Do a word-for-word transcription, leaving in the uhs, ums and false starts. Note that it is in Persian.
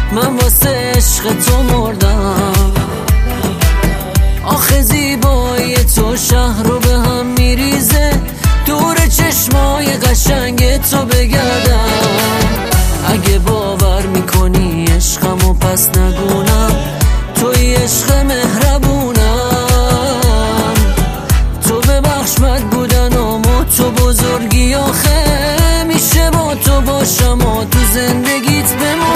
من واسه عشق تو مردم. آخه زیبایی تو شهر رو به هم میریزه، دور چشمای قشنگ تو بگردم. اگه باور میکنی عشقمو پس نگونم، توی عشق مهربونم. تو ببخش بد بودنم و تو بزرگی، آخه میشه با تو باشم و تو زندگیت بمونم.